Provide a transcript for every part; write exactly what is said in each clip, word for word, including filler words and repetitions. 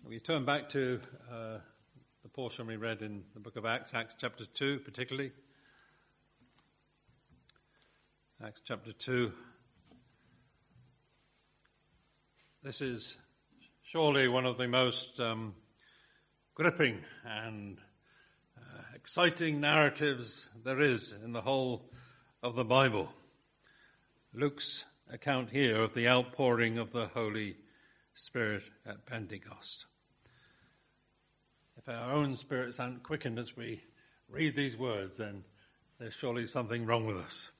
We turn back to uh, the portion we read in the book of Acts, Acts chapter two particularly. Acts chapter two. This is surely one of the most um, gripping and uh, exciting narratives there is in the whole of the Bible. Luke's account here of the outpouring of the Holy Spirit at Pentecost. If our own spirits aren't quickened as we read these words, then there's surely something wrong with us.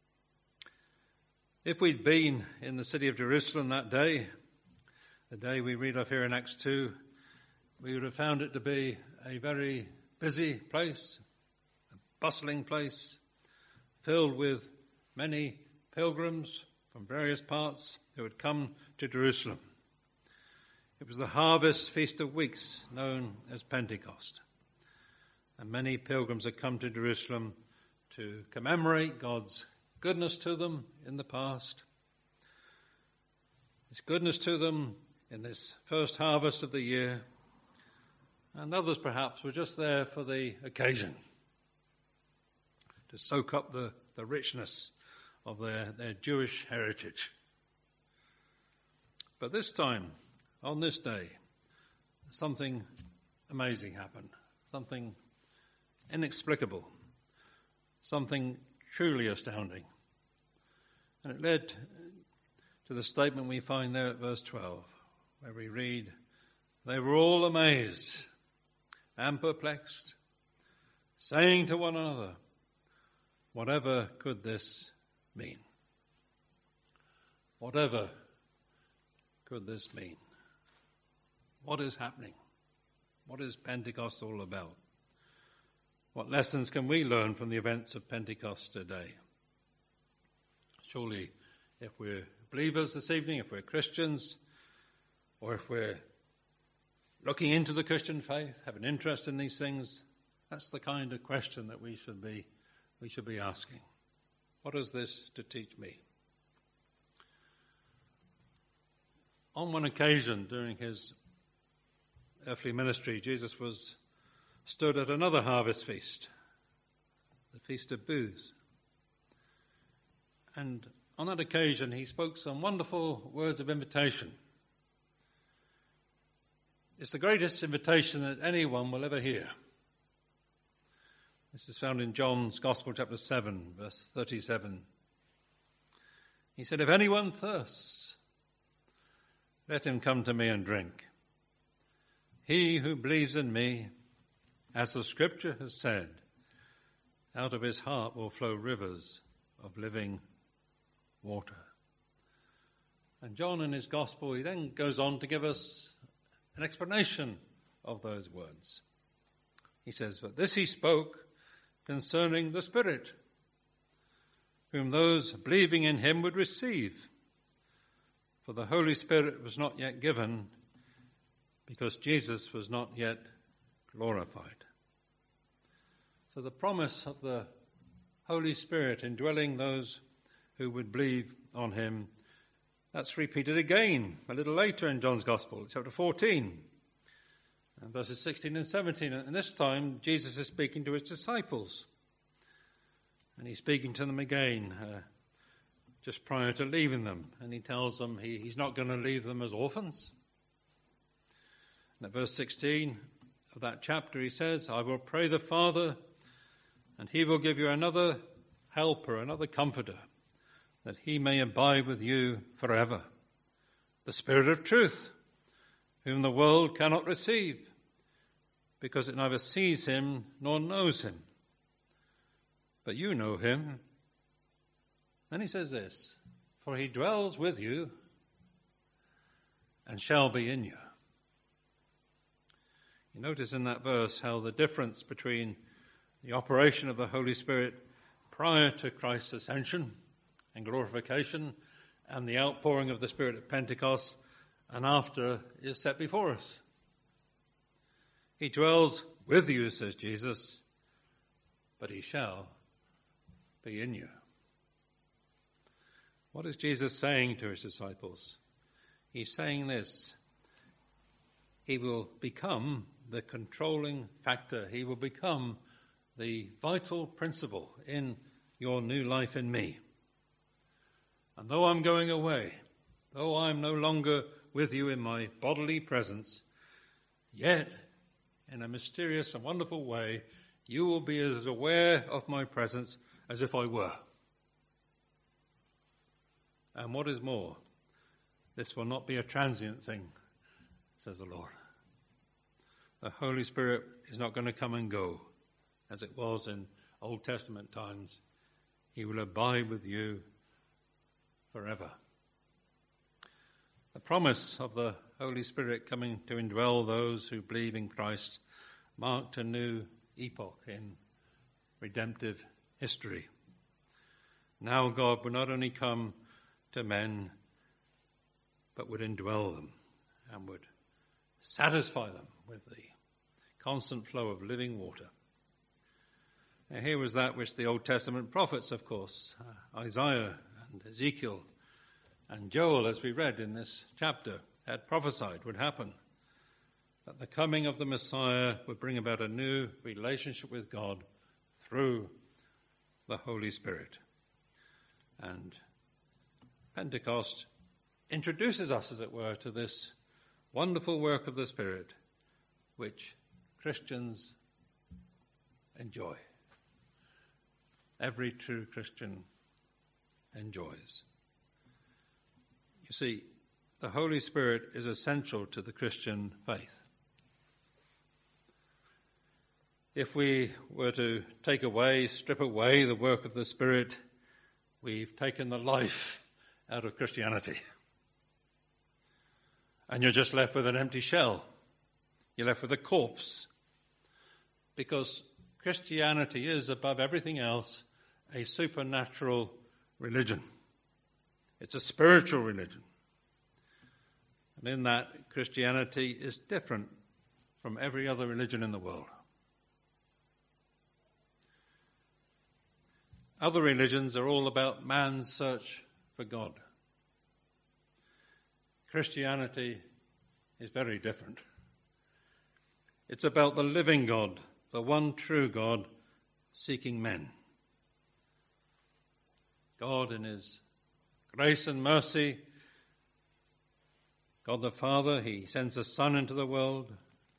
If we'd been in the city of Jerusalem that day, the day we read of here in Acts two, we would have found it to be a very busy place, a bustling place, filled with many pilgrims from various parts who had come to Jerusalem. It was the harvest feast of weeks known as Pentecost. And many pilgrims had come to Jerusalem to commemorate God's goodness to them in the past, His goodness to them in this first harvest of the year, and others perhaps were just there for the occasion, to soak up the, the richness of their, their Jewish heritage. But this time, on this day, something amazing happened, something inexplicable, something truly astounding. And it led to the statement we find there at verse twelve, where we read, "They were all amazed and perplexed, saying to one another, 'Whatever could this mean?'" Whatever could this mean? What is happening? What is Pentecost all about? What lessons can we learn from the events of Pentecost today? Surely, if we're believers this evening, if we're Christians, or if we're looking into the Christian faith, have an interest in these things, that's the kind of question that we should be, we should be asking. What is this to teach me? On one occasion during his earthly ministry, Jesus was stood at another harvest feast, the Feast of Booths. And on that occasion, he spoke some wonderful words of invitation. It's the greatest invitation that anyone will ever hear. This is found in John's Gospel, chapter seven, verse thirty-seven. He said, "If anyone thirsts, let him come to me and drink. He who believes in me, as the scripture has said, out of his heart will flow rivers of living water." And John in his gospel, he then goes on to give us an explanation of those words. He says, "But this he spoke concerning the Spirit, whom those believing in him would receive. For the Holy Spirit was not yet given, because Jesus was not yet glorified." So the promise of the Holy Spirit indwelling those who would believe on him, that's repeated again a little later in John's Gospel, chapter fourteen, and verses sixteen and seventeen. And this time Jesus is speaking to his disciples. And he's speaking to them again uh, just prior to leaving them. And he tells them he, he's not going to leave them as orphans. And at verse sixteen of that chapter he says, "I will pray the Father, and he will give you another helper, another comforter, that he may abide with you forever. The Spirit of truth, whom the world cannot receive, because it neither sees him nor knows him. But you know him." Then he says this, "For he dwells with you and shall be in you." You notice in that verse how the difference between the operation of the Holy Spirit prior to Christ's ascension and glorification and the outpouring of the Spirit at Pentecost and after is set before us. He dwells with you, says Jesus, but he shall be in you. What is Jesus saying to his disciples? He's saying this: he will become the controlling factor. He will become the vital principle in your new life in me. And though I'm going away, though I'm no longer with you in my bodily presence, yet in a mysterious and wonderful way, you will be as aware of my presence as if I were. And what is more, this will not be a transient thing, says the Lord. The Holy Spirit is not going to come and go as it was in Old Testament times. He will abide with you forever. The promise of the Holy Spirit coming to indwell those who believe in Christ marked a new epoch in redemptive history. Now God would not only come to men, but would indwell them and would satisfy them with the constant flow of living water. Now, here was that which the Old Testament prophets, of course, uh, Isaiah and Ezekiel and Joel, as we read in this chapter, had prophesied would happen, that the coming of the Messiah would bring about a new relationship with God through the Holy Spirit. And Pentecost introduces us, as it were, to this wonderful work of the Spirit, which Christians enjoy. Every true Christian enjoys. You see, the Holy Spirit is essential to the Christian faith. If we were to take away, strip away the work of the Spirit, we've taken the life out of Christianity. And you're just left with an empty shell. You're left with a corpse. Because Christianity is, above everything else, a supernatural religion. It's a spiritual religion. And in that, Christianity is different from every other religion in the world. Other religions are all about man's search for God. Christianity is very different. It's about the living God, the one true God, seeking men. God in his grace and mercy, God the Father, he sends the Son into the world.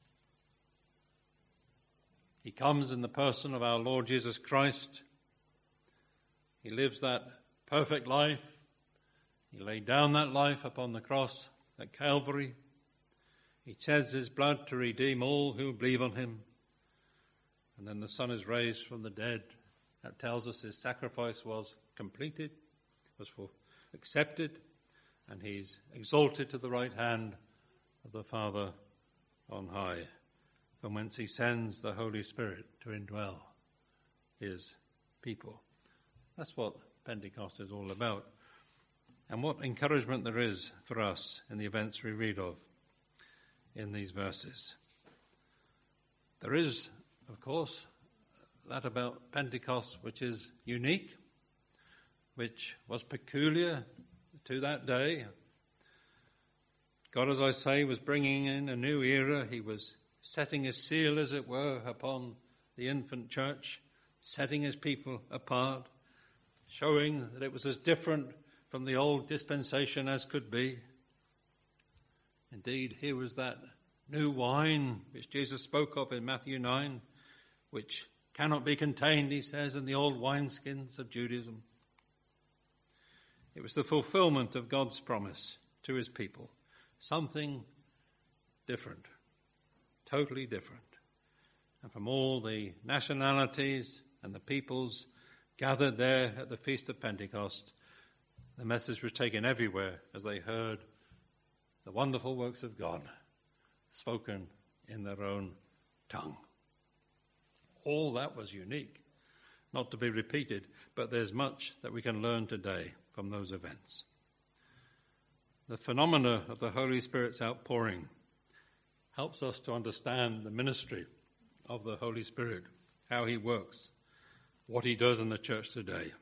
He comes in the person of our Lord Jesus Christ. He lives that perfect life. He laid down that life upon the cross at Calvary. He sheds his blood to redeem all who believe on him. And then the Son is raised from the dead. That tells us his sacrifice was completed, was for, accepted, and he's exalted to the right hand of the Father on high, from whence he sends the Holy Spirit to indwell his people. That's what Pentecost is all about. And what encouragement there is for us in the events we read of in these verses. There is, of course, that about Pentecost which is unique, which was peculiar to that day. God, as I say, was bringing in a new era. He was setting his seal, as it were, upon the infant church, setting his people apart, showing that it was as different from the old dispensation as could be. Indeed, here was that new wine which Jesus spoke of in Matthew nine, which cannot be contained, he says, in the old wineskins of Judaism. It was the fulfillment of God's promise to his people. Something different, totally different. And from all the nationalities and the peoples gathered there at the Feast of Pentecost, the message was taken everywhere as they heard the wonderful works of God spoken in their own tongue. All that was unique, not to be repeated, but there's much that we can learn today from those events. The phenomena of the Holy Spirit's outpouring helps us to understand the ministry of the Holy Spirit, how he works, what he does in the church today.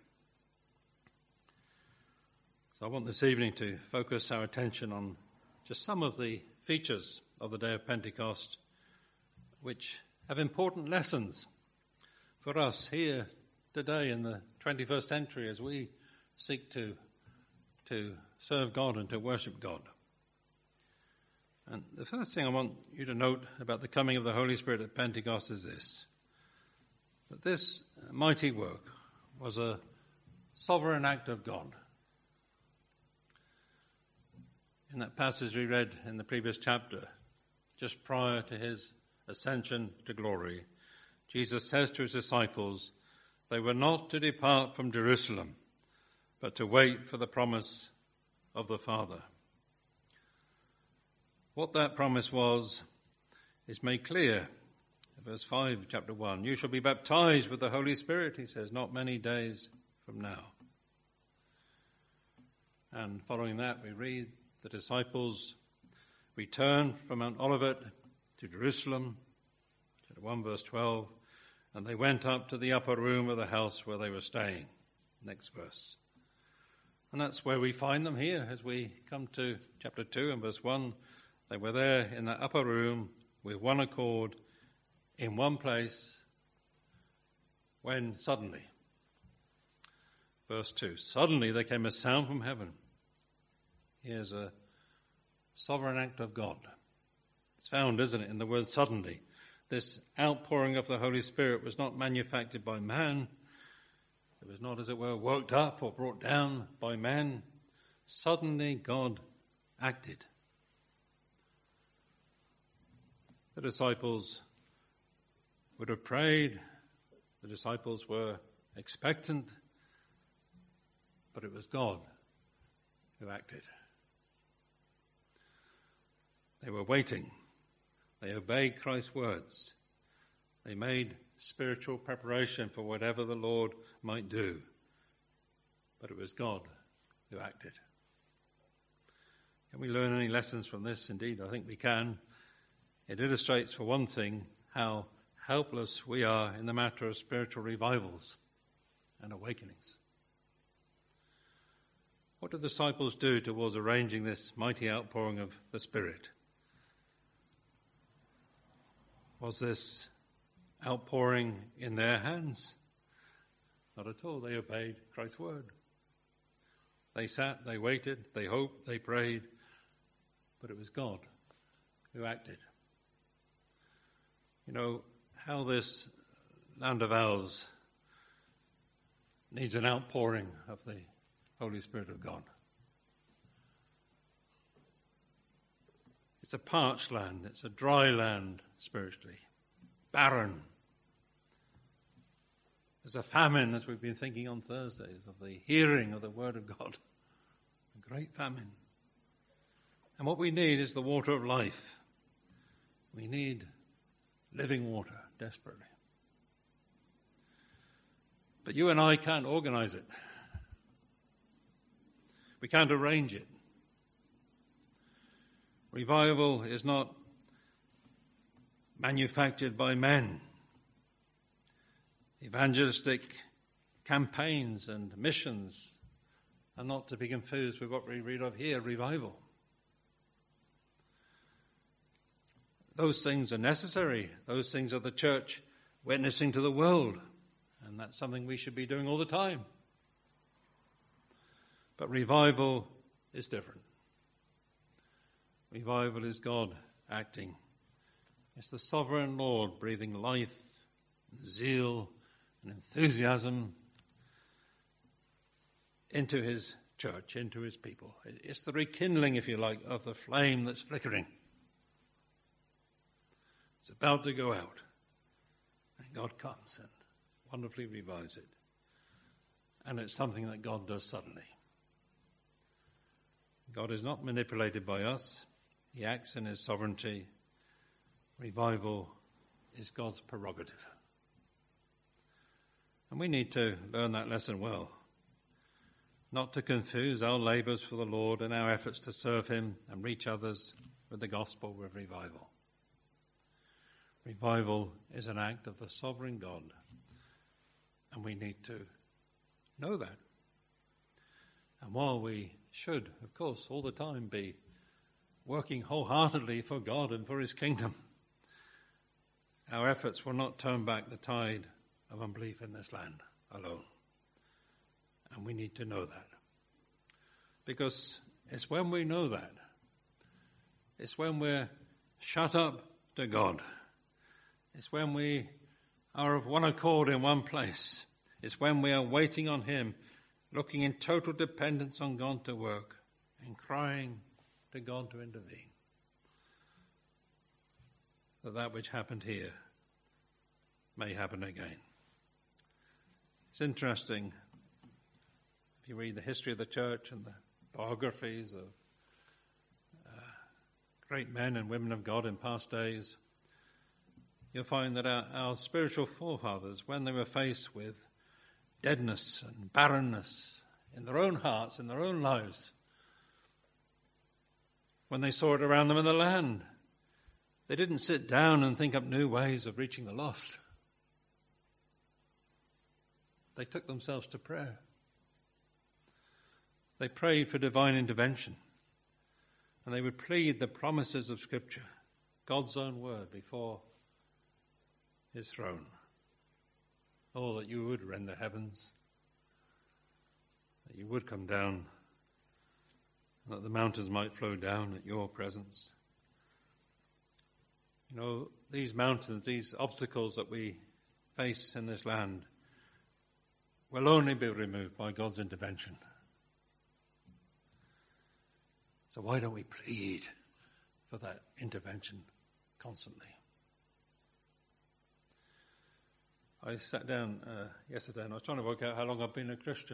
So I want this evening to focus our attention on just some of the features of the day of Pentecost, which have important lessons for us here today in the twenty-first century as we seek to, to serve God and to worship God. And the first thing I want you to note about the coming of the Holy Spirit at Pentecost is this, that this mighty work was a sovereign act of God. In that passage we read in the previous chapter, just prior to his ascension to glory, Jesus says to his disciples, they were not to depart from Jerusalem, but to wait for the promise of the Father. What that promise was is made clear in verse five, chapter one. You shall be baptized with the Holy Spirit, he says, not many days from now. And following that, we read the disciples returned from Mount Olivet to Jerusalem, chapter one, verse twelve, and they went up to the upper room of the house where they were staying. Next verse. And that's where we find them here as we come to chapter two and verse one. They were there in that upper room with one accord in one place when suddenly, verse two, suddenly there came a sound from heaven. Here's a sovereign act of God. It's found, isn't it, in the word suddenly. This outpouring of the Holy Spirit was not manufactured by man. It was not, as it were, worked up or brought down by man. Suddenly God acted. The disciples would have prayed. The disciples were expectant. But it was God who acted. They were waiting. They obeyed Christ's words. They made spiritual preparation for whatever the Lord might do. But it was God who acted. Can we learn any lessons from this? Indeed, I think we can. It illustrates, for one thing, how helpless we are in the matter of spiritual revivals and awakenings. What did the disciples do towards arranging this mighty outpouring of the Spirit? Was this outpouring in their hands? Not at all. They obeyed Christ's word. They sat, they waited, they hoped, they prayed, but it was God who acted. You know, how this land of ours needs an outpouring of the Holy Spirit of God. It's a parched land. It's a dry land spiritually. Barren. There's a famine, as we've been thinking on Thursdays, of the hearing of the word of God. A great famine. And what we need is the water of life. We need living water desperately. But you and I can't organize it. We can't arrange it. Revival is not manufactured by men. Evangelistic campaigns and missions are not to be confused with what we read of here, revival. Those things are necessary. Those things are the church witnessing to the world. And that's something we should be doing all the time. But revival is different. Revival is God acting. It's the sovereign Lord breathing life, and zeal, and enthusiasm into his church, into his people. It's the rekindling, if you like, of the flame that's flickering. It's about to go out. And God comes and wonderfully revives it. And it's something that God does suddenly. God is not manipulated by us. He acts in his sovereignty. Revival is God's prerogative. And we need to learn that lesson well. Not to confuse our labours for the Lord and our efforts to serve him and reach others with the gospel with revival. Revival is an act of the sovereign God. And we need to know that. And while we should, of course, all the time be working wholeheartedly for God and for his kingdom, our efforts will not turn back the tide of unbelief in this land alone. And we need to know that. Because it's when we know that, it's when we're shut up to God, it's when we are of one accord in one place, it's when we are waiting on him, looking in total dependence on God to work and crying to God to intervene, that that which happened here may happen again. It's interesting, if you read the history of the church and the biographies of uh, great men and women of God in past days, you'll find that our, our spiritual forefathers, when they were faced with deadness and barrenness in their own hearts, in their own lives, when they saw it around them in the land, they didn't sit down and think up new ways of reaching the lost. They took themselves to prayer. They prayed for divine intervention, and they would plead the promises of Scripture, God's own word, before his throne. Oh, that you would rend the heavens, that you would come down, and that the mountains might flow down at your presence. You know, these mountains, these obstacles that we face in this land will only be removed by God's intervention. So why don't we plead for that intervention constantly? I sat down uh, yesterday and I was trying to work out how long I've been a Christian.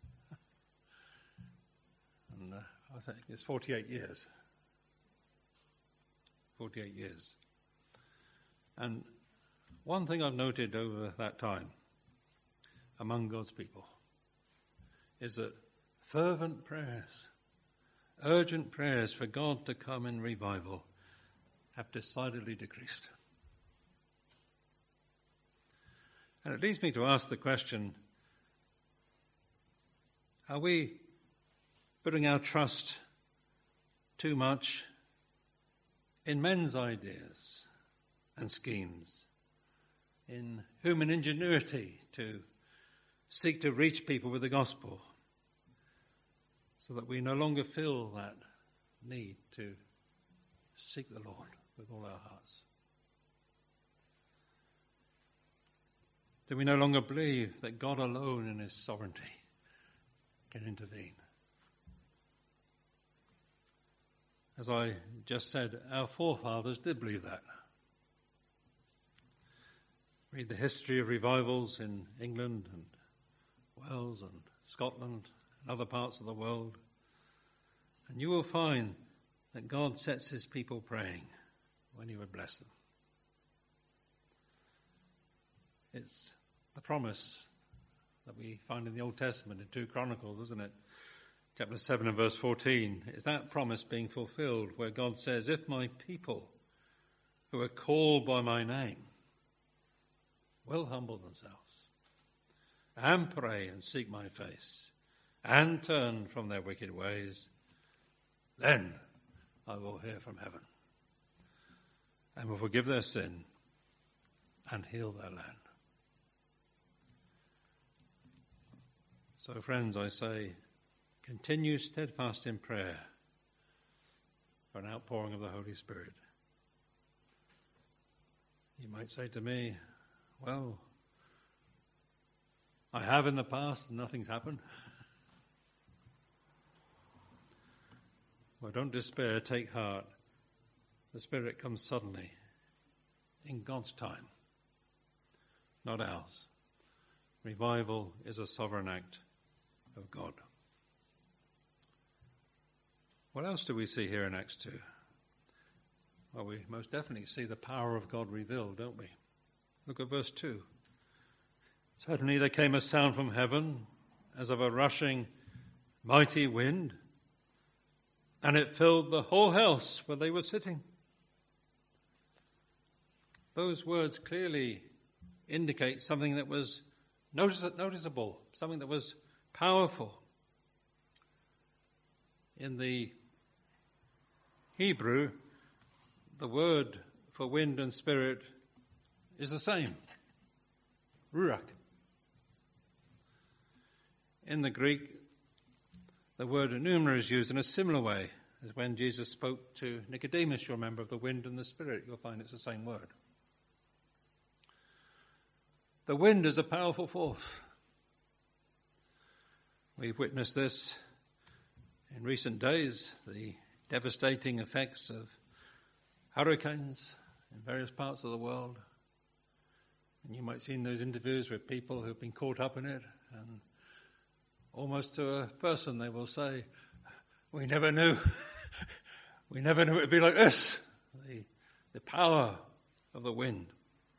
and uh, I think it's forty-eight years. forty-eight years. And one thing I've noted over that time among God's people is that fervent prayers, urgent prayers for God to come in revival have decidedly decreased. And it leads me to ask the question, are we putting our trust too much in men's ideas and schemes, in human ingenuity to seek to reach people with the gospel, so that we no longer feel that need to seek the Lord with all our hearts? Do we no longer believe that God alone in his sovereignty can intervene? As I just said, our forefathers did believe that. Read the history of revivals in England and Wales and Scotland and other parts of the world, and you will find that God sets his people praying when he would bless them. It's the promise that we find in the Old Testament in two Chronicles, isn't it? Chapter seven and verse fourteen. Is that promise being fulfilled where God says, if my people who are called by my name will humble themselves and pray and seek my face and turn from their wicked ways, then I will hear from heaven and will forgive their sin and heal their land. So, friends, I say, continue steadfast in prayer for an outpouring of the Holy Spirit. You might say to me, well, I have in the past and nothing's happened. Well, don't despair, take heart. The Spirit comes suddenly, in God's time, not ours. Revival is a sovereign act of God. What else do we see here in Acts two? Well, we most definitely see the power of God revealed, don't we? Look at verse two. Suddenly there came a sound from heaven as of a rushing mighty wind, and it filled the whole house where they were sitting. Those words clearly indicate something that was notice- noticeable, something that was powerful. In the Hebrew, the word for wind and spirit is the same, ruach. In the Greek, the word pneuma is used in a similar way as when Jesus spoke to Nicodemus, you'll remember, of the wind and the spirit. You'll find it's the same word. The wind is a powerful force. We've witnessed this in recent days, the devastating effects of hurricanes in various parts of the world. And you might see in those interviews with people who've been caught up in it, and almost to a person they will say, we never knew, we never knew it would be like this, the, the power of the wind.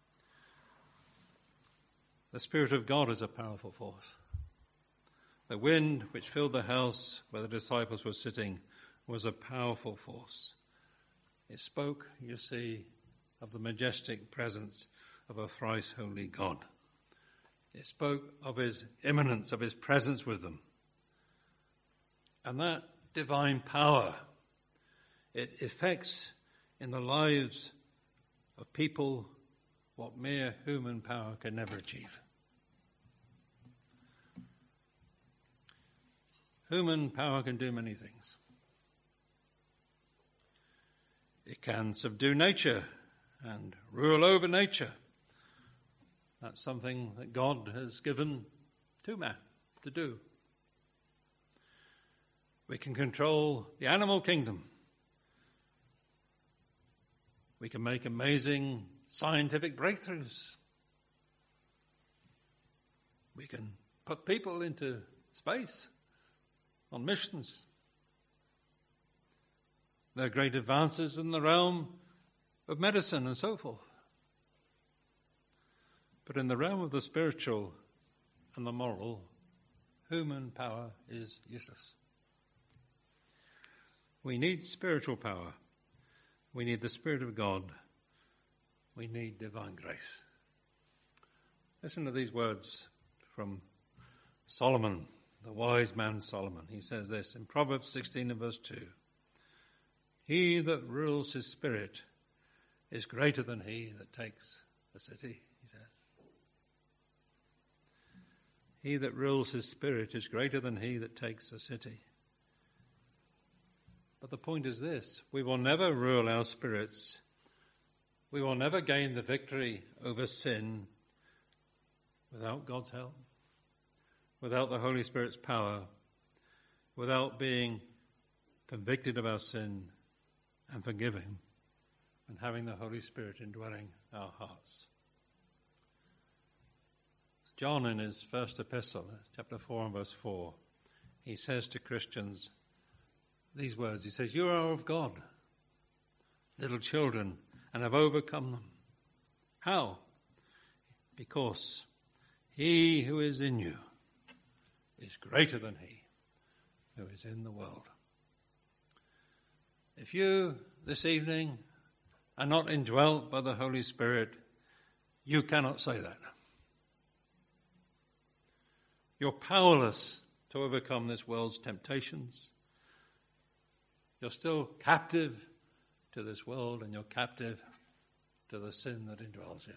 The Spirit of God is a powerful force. The wind which filled the house where the disciples were sitting was a powerful force. It spoke, you see, of the majestic presence of a thrice holy God. It spoke of his immanence, of his presence with them. And that divine power, it effects in the lives of people what mere human power can never achieve. Human power can do many things. It can subdue nature and rule over nature. That's something that God has given to man to do. We can control the animal kingdom. We can make amazing scientific breakthroughs. We can put people into space on missions. There are great advances in the realm of medicine and so forth. But in the realm of the spiritual and the moral, human power is useless. We need spiritual power. We need the Spirit of God. We need divine grace. Listen to these words from Solomon, the wise man Solomon. He says this in Proverbs sixteen and verse two. He that rules his spirit is greater than he that takes a city, he says. He that rules his spirit is greater than he that takes a city. But the point is this, we will never rule our spirits. We will never gain the victory over sin without God's help, without the Holy Spirit's power, without being convicted of our sin and forgiving and having the Holy Spirit indwelling our hearts. John, in his first epistle, chapter four and verse four, he says to Christians these words. He says, you are of God, little children, and have overcome them. How? Because he who is in you is greater than he who is in the world. If you, this evening, are not indwelt by the Holy Spirit, you cannot say that. You're powerless to overcome this world's temptations. You're still captive to this world, and you're captive to the sin that indwells you.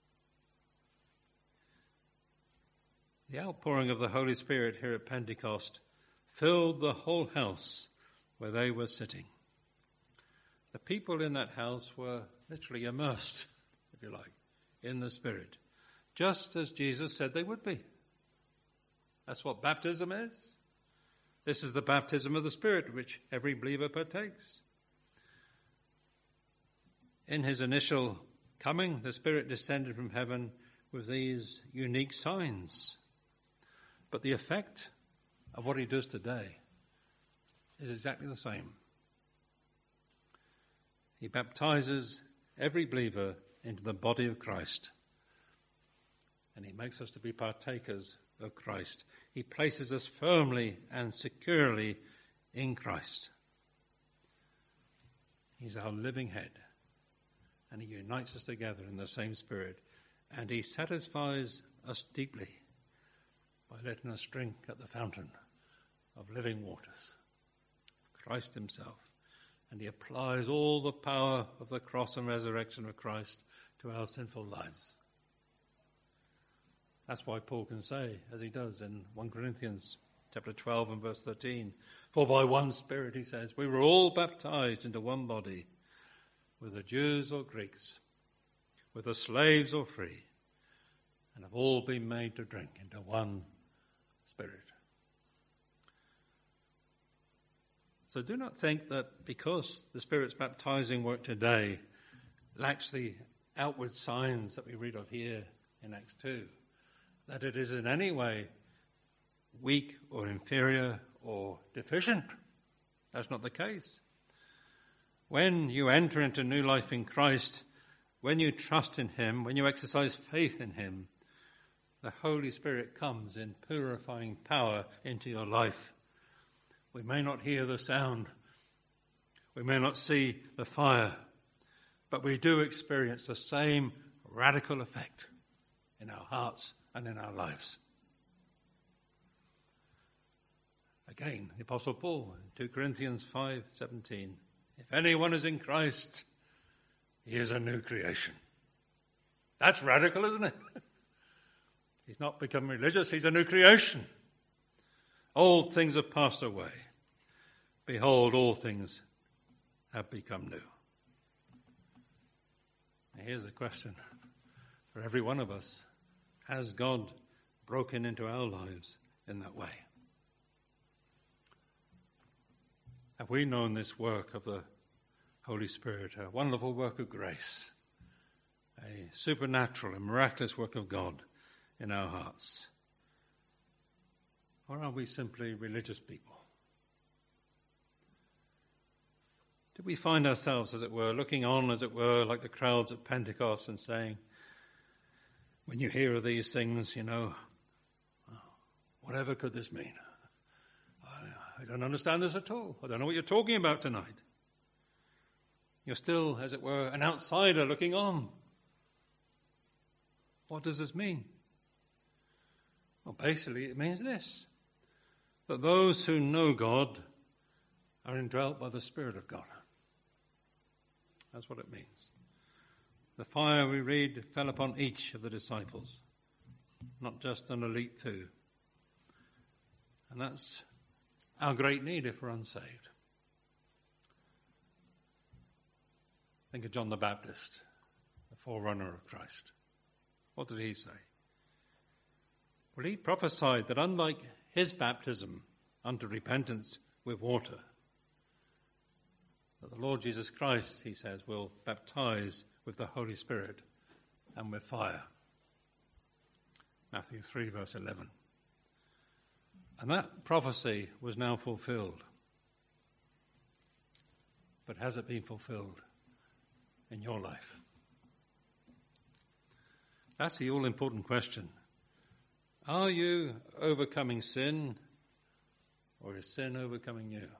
The outpouring of the Holy Spirit here at Pentecost filled the whole house where they were sitting. The people in that house were literally immersed, if you like, in the Spirit, just as Jesus said they would be. That's what baptism is. This is the baptism of the Spirit, which every believer partakes. In his initial coming, the Spirit descended from heaven with these unique signs. But the effect of what he does today is exactly the same. He baptizes every believer into the body of Christ. And he makes us to be partakers of Christ. He places us firmly and securely in Christ. He's our living head. And he unites us together in the same Spirit. And he satisfies us deeply by letting us drink at the fountain of living waters, Christ himself. And he applies all the power of the cross and resurrection of Christ to our sinful lives. That's why Paul can say, as he does in First Corinthians chapter twelve and verse thirteen, for by one Spirit, he says, we were all baptized into one body, whether Jews or Greeks, whether slaves or free, and have all been made to drink into one Spirit. So do not think that because the Spirit's baptizing work today lacks the outward signs that we read of here in Acts two, that it is in any way weak or inferior or deficient. That's not the case. When you enter into new life in Christ, when you trust in him, when you exercise faith in him, the Holy Spirit comes in purifying power into your life. We may not hear the sound, we may not see the fire, but we do experience the same radical effect in our hearts and in our lives. Again, the Apostle Paul in Second Corinthians five seventeen, if anyone is in Christ, he is a new creation. That's radical, isn't it? He's not become religious, he's a new creation. Old things have passed away. Behold, all things have become new. Now here's a question for every one of us. Has God broken into our lives in that way? Have we known this work of the Holy Spirit, a wonderful work of grace, a supernatural and miraculous work of God in our hearts? Or are we simply religious people? Do we find ourselves, as it were, looking on, as it were, like the crowds at Pentecost and saying, when you hear of these things, you know, whatever could this mean? I, I don't understand this at all. I don't know what you're talking about tonight. You're still, as it were, an outsider looking on. What does this mean? Well, basically it means this, that those who know God are indwelt by the Spirit of God. That's what it means. The fire, we read, fell upon each of the disciples, not just an elite few. And that's our great need if we're unsaved. Think of John the Baptist, the forerunner of Christ. What did he say? Well, he prophesied that unlike his baptism unto repentance with water, that the Lord Jesus Christ, he says, will baptize with the Holy Spirit and with fire. Matthew three, verse eleven. And that prophecy was now fulfilled. But has it been fulfilled in your life? That's the all-important question. Are you overcoming sin, or is sin overcoming you?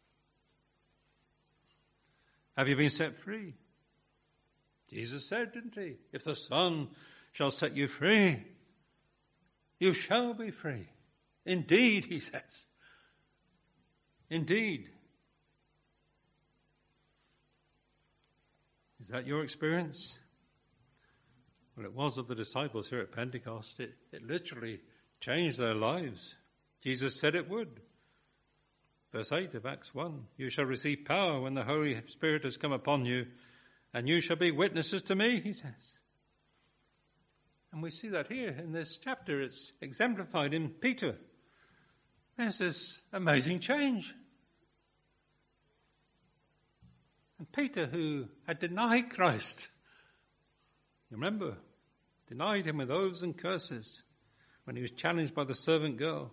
Have you been set free? Jesus said, didn't he? If the Son shall set you free, you shall be free. Indeed, he says. Indeed. Is that your experience? Well, it was of the disciples here at Pentecost. It, it literally changed their lives. Jesus said it would. Verse eight of Acts one, you shall receive power when the Holy Spirit has come upon you, and you shall be witnesses to me, he says. And we see that here in this chapter. It's exemplified in Peter. There's this amazing change. And Peter, who had denied Christ, you remember, denied him with oaths and curses when he was challenged by the servant girl.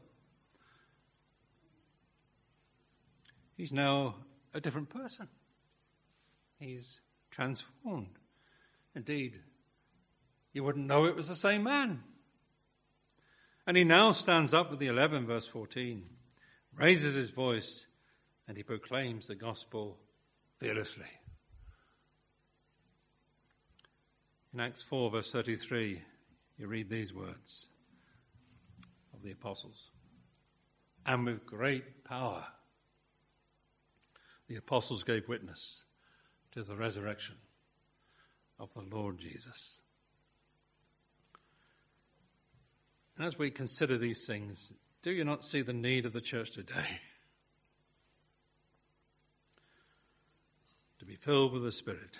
He's now a different person. He's transformed. Indeed, you wouldn't know it was the same man. And he now stands up with the eleven, verse fourteen, raises his voice, and he proclaims the gospel fearlessly. In Acts four, verse thirty-three, you read these words of the apostles. And with great power, the apostles gave witness to the resurrection of the Lord Jesus. And as we consider these things, do you not see the need of the church today to be filled with the Spirit?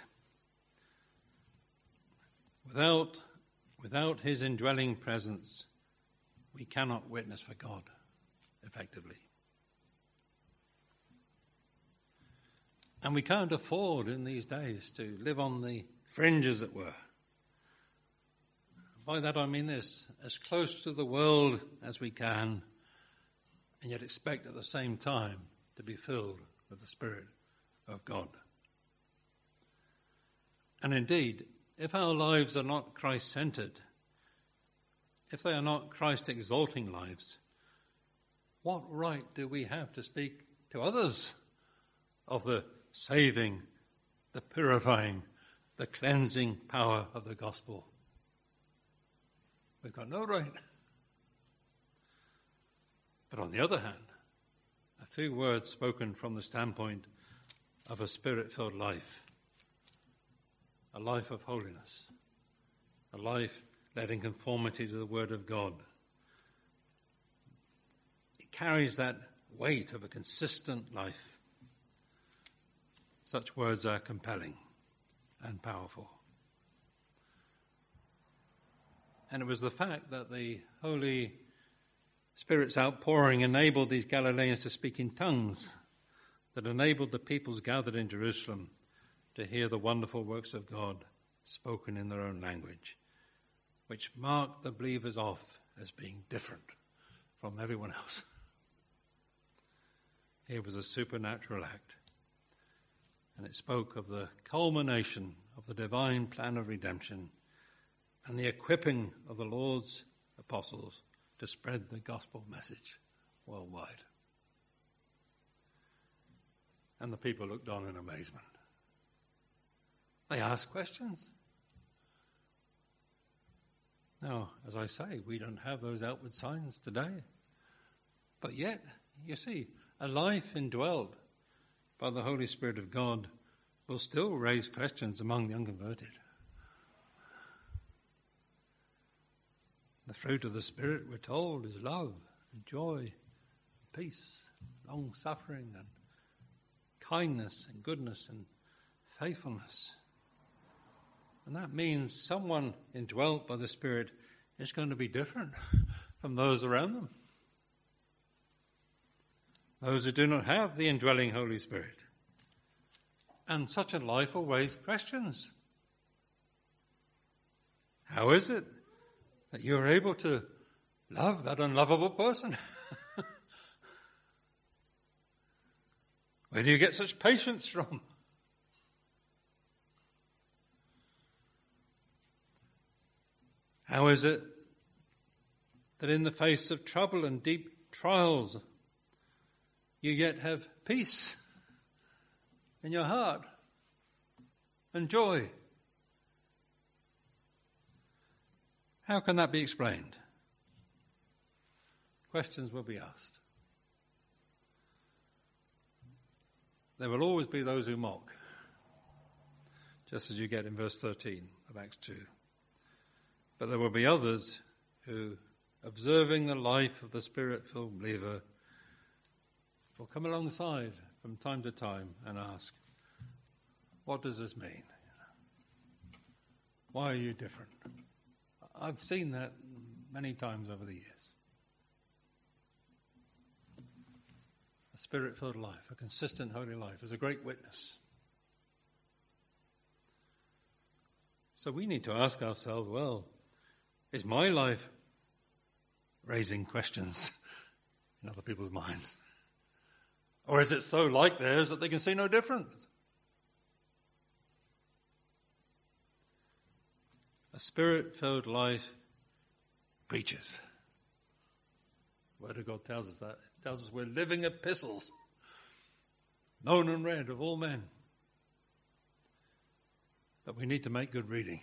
Without, without his indwelling presence, we cannot witness for God effectively. And we can't afford in these days to live on the fringe, as it were. By that I mean this: as close to the world as we can, and yet expect at the same time to be filled with the Spirit of God. And indeed, if our lives are not Christ-centered, if they are not Christ-exalting lives, what right do we have to speak to others of the saving, the purifying, the cleansing power of the gospel? We've got no right. But on the other hand, a few words spoken from the standpoint of a Spirit-filled life, a life of holiness, a life led in conformity to the Word of God. It carries that weight of a consistent life. Such words are compelling and powerful. And it was the fact that the Holy Spirit's outpouring enabled these Galileans to speak in tongues that enabled the peoples gathered in Jerusalem to hear the wonderful works of God spoken in their own language, which marked the believers off as being different from everyone else. Here was a supernatural act, and it spoke of the culmination of the divine plan of redemption and the equipping of the Lord's apostles to spread the gospel message worldwide. And the people looked on in amazement. They asked questions. Now, as I say, we don't have those outward signs today. But yet, you see, a life indwelled by the Holy Spirit of God will still raise questions among the unconverted. The fruit of the Spirit, we're told, is love and joy, peace, long-suffering and kindness and goodness and faithfulness. And that means someone indwelt by the Spirit is going to be different from those around them. Those who do not have the indwelling Holy Spirit. And such a life will raise questions. How is it that you're able to love that unlovable person? Where do you get such patience from? How is it that in the face of trouble and deep trials, you yet have peace in your heart and joy? How can that be explained? Questions will be asked. There will always be those who mock, just as you get in verse thirteen of Acts two. But there will be others who, observing the life of the Spirit-filled believer, will come alongside from time to time and ask, what does this mean? Why are you different? I've seen that many times over the years. A Spirit-filled life, a consistent holy life, is a great witness. So we need to ask ourselves, well, is my life raising questions in other people's minds? Or is it so like theirs that they can see no difference? A Spirit-filled life preaches. The Word of God tells us that. It tells us we're living epistles, known and read of all men. But we need to make good reading.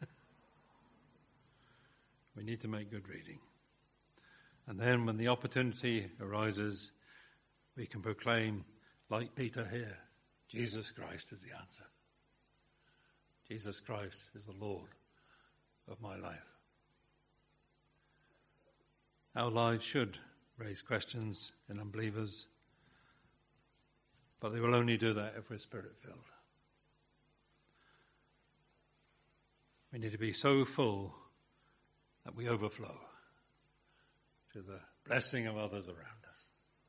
We need to make good reading. And then when the opportunity arises, we can proclaim, like Peter here, Jesus Christ is the answer. Jesus Christ is the Lord of my life. Our lives should raise questions in unbelievers, but they will only do that if we're Spirit-filled. We need to be so full that we overflow to the blessing of others around us.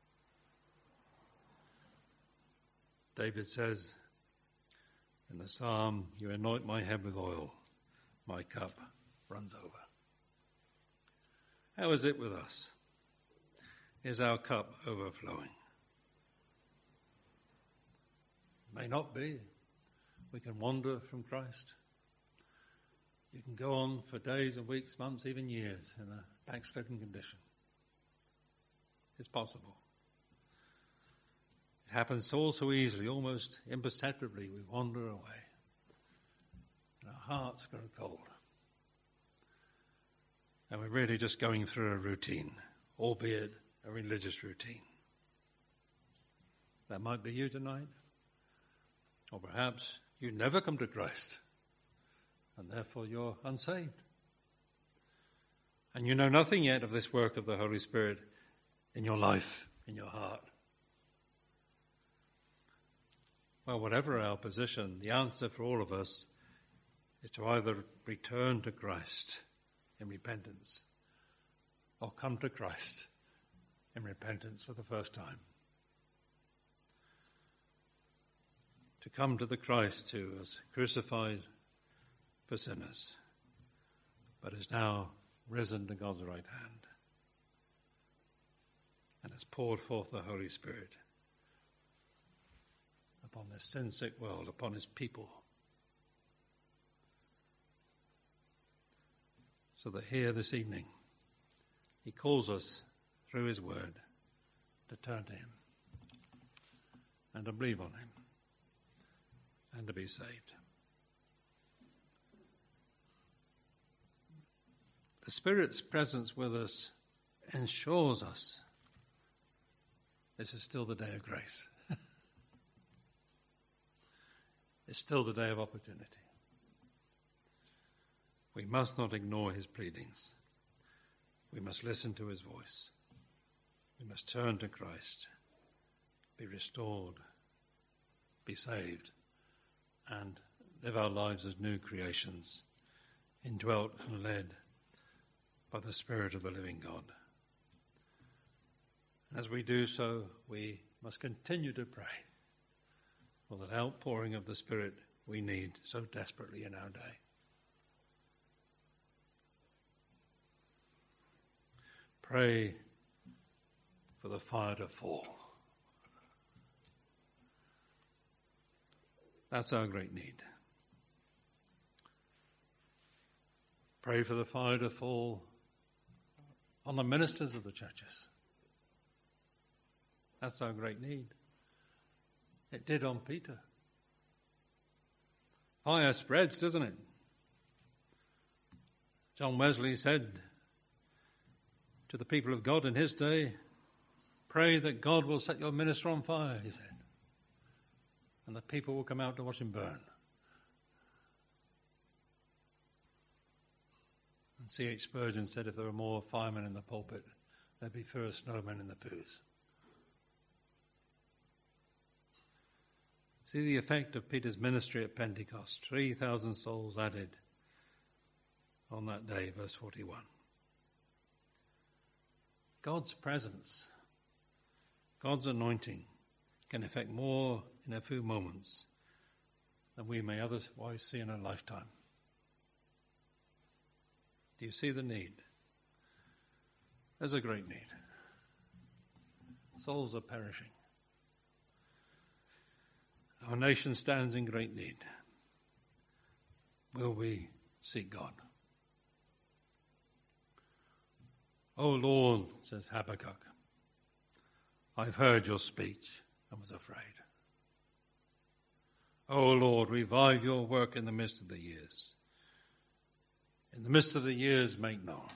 David says in the psalm, "You anoint my head with oil, my cup runs over." How is it with us? Is our cup overflowing? May not be. We can wander from Christ. You can go on for days and weeks, months, even years in a backslidden condition. It's possible. It happens all so easily, almost imperceptibly. We wander away and our hearts grow cold. And we're really just going through a routine, albeit a religious routine. That might be you tonight. Or perhaps you never come to Christ, and therefore you're unsaved. And you know nothing yet of this work of the Holy Spirit in your life, in your heart. Well, whatever our position, the answer for all of us is to either return to Christ in repentance or come to Christ in repentance for the first time. To come to the Christ who was crucified for sinners, but is now risen to God's right hand and has poured forth the Holy Spirit upon this sin-sick world, upon his people, so that here this evening he calls us through his word to turn to him and to believe on him and to be saved. The Spirit's presence with us ensures us this is still the day of grace. It's still the day of opportunity. We must not ignore his pleadings. We must listen to his voice. We must turn to Christ, be restored, be saved, and live our lives as new creations, indwelt and led by the Spirit of the living God. And as we do so, we must continue to pray for that outpouring of the Spirit we need so desperately in our day. Pray for the fire to fall. That's our great need. Pray for the fire to fall on the ministers of the churches. That's our great need. It did on Peter. Fire spreads, doesn't it? John Wesley said to the people of God in his day, "Pray that God will set your minister on fire," he said, "and the people will come out to watch him burn." And C H Spurgeon said if there were more firemen in the pulpit, there'd be fewer snowmen in the pews. See the effect of Peter's ministry at Pentecost. three thousand souls added on that day, verse forty-one. God's presence, God's anointing can effect more in a few moments than we may otherwise see in a lifetime. Do you see the need? There's a great need. Souls are perishing. Our nation stands in great need. Will we seek God? "O Lord," says Habakkuk, "I've heard your speech and was afraid. O Lord, revive your work in the midst of the years. In the midst of the years, make known.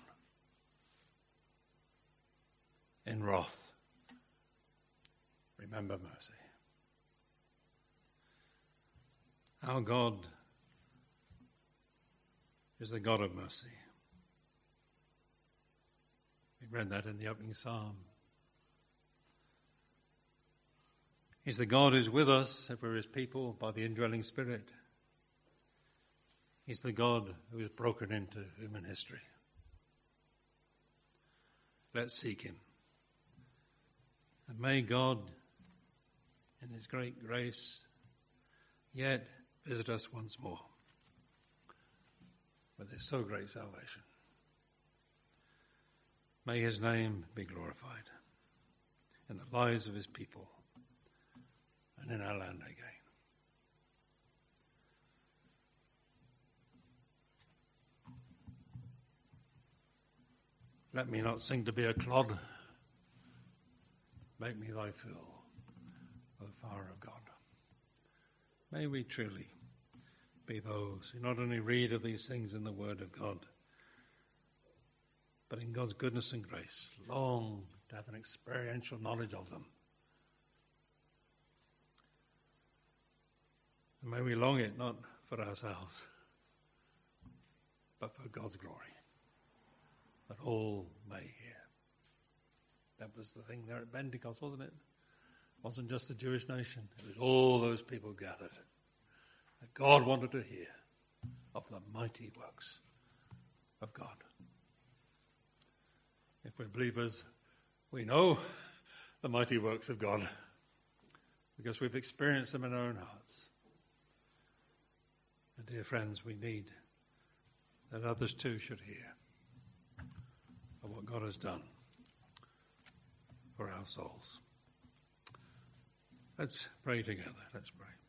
In wrath, remember mercy." Our God is the God of mercy. We read that in the opening psalm. He's the God who's with us if we're his people by the indwelling Spirit. He's the God who is broken into human history. Let's seek him. And may God, in his great grace, yet visit us once more with his so great salvation. May his name be glorified in the lives of his people and in our land again. Let me not sing to be a clod. Make me thy fill, O fire of God. May we truly be those who not only read of these things in the Word of God, but in God's goodness and grace, long to have an experiential knowledge of them. And may we long it not for ourselves, but for God's glory, that all may hear. That was the thing there at Pentecost, wasn't it? It wasn't just the Jewish nation. It was all those people gathered. That God wanted to hear of the mighty works of God. If we're believers, we know the mighty works of God because we've experienced them in our own hearts. And dear friends, we need that others too should hear of what God has done for our souls. Let's pray together. Let's pray.